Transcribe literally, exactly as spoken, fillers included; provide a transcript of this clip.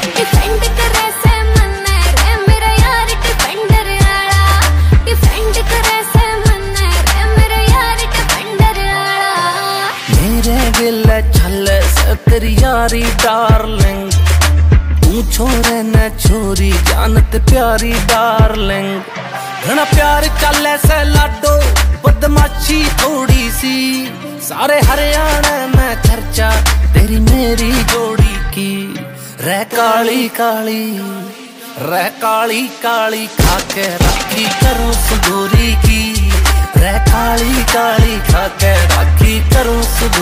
Defend करे से मन्ने रे मेरा यार डिफेंडर आला, डिफेंड करे से मन्ने रे मेरा यार डिफेंडर आला। मेरे दिल छल से तेरी यारी डार्लिंग, तू छोरे न छोरी जानत प्यारी डार्लिंग। घना प्यार चले से लाडो बदमाशी थोड़ी सी, सारे हरियाणा में चर्चा तेरी मेरी जोड़ी की। रह काली काली रह काली काली खाके राखी करूं सुगोरी की, रह काली काली खाके राखी करूं सुगोरी।